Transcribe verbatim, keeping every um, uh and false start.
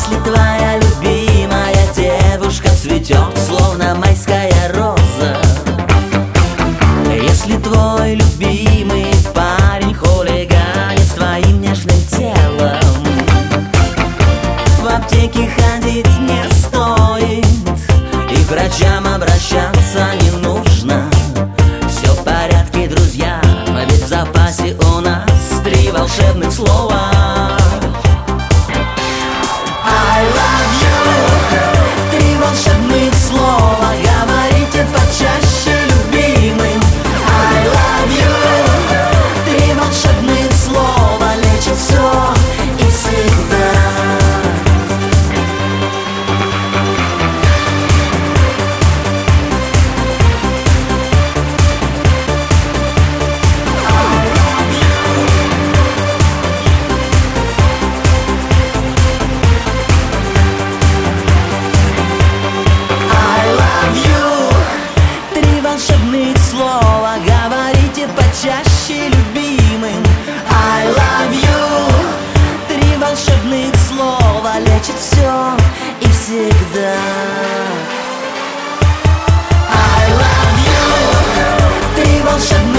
Если твоя любимая девушка цветет, словно майская роза, если твой любимый парень хулиганит с твоим нежным телом, в аптеке ходить не стоит и к врачам обращаться не нужно. Все в порядке, друзья, ведь в запасе у нас три волшебных слова. I love you. Три волшебных слова говорите почаще любимым. I love you. Три волшебных слова лечат все и всегда. Волшебных слова говорите почаще любимым. I love you. Три волшебных слова лечат все и всегда. I love you. Три волшебных